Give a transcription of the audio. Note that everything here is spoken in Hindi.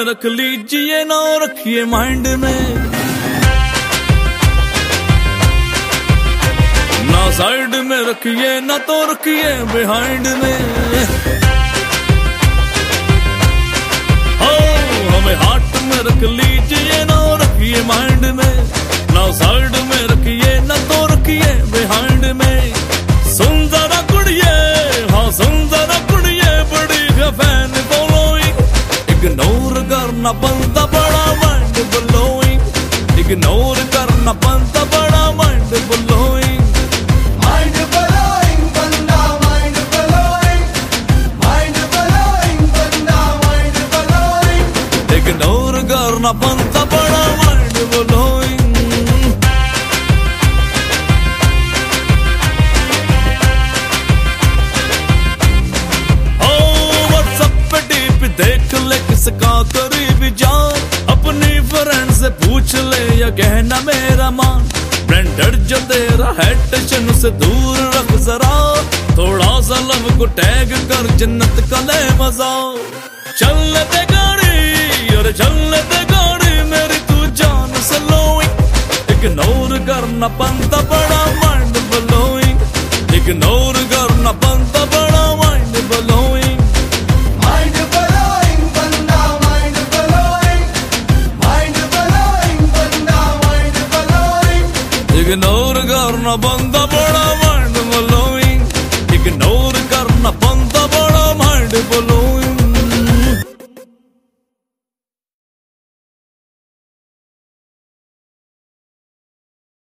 रख लीजिए ना रखिए माइंड में, ना साइड में रखिए ना तो रखिए बिहाइंड में। हमें हार्ट में रख लीजिए ना रखिए माइंड में, ना साइड में रखिए ना तो रखिए बिहाइंड में। सुंदर कुड़िए हाँ सुंदर कुड़िए बड़ी फैन फॉलोइंग, इग्नोर करना बनता बड़ा माइंड ब्लोइंग, इग्नोर करना बनता बड़ा माइंड ब्लोइंग। इग्नोर करना बनता बड़ा माइंड ब्लोइंग। व्हाट्सएप पे डीपी देख ले किसका करीबी जान, अपनी फ्रेंड से पूछ ले या कहना मेरा मान। ब्रांडेड जो तेरा है टेंशन से दूर रख जरा, थोड़ा सा लव को टैग कर जन्नत का ले मजा। चल दे गाड़ी और चल दे गाड़ी मेरी तू जान स्लोइंग, इग्नोर करना बनता बड़ा माइंड ब्लोइंग, इग्नोर करना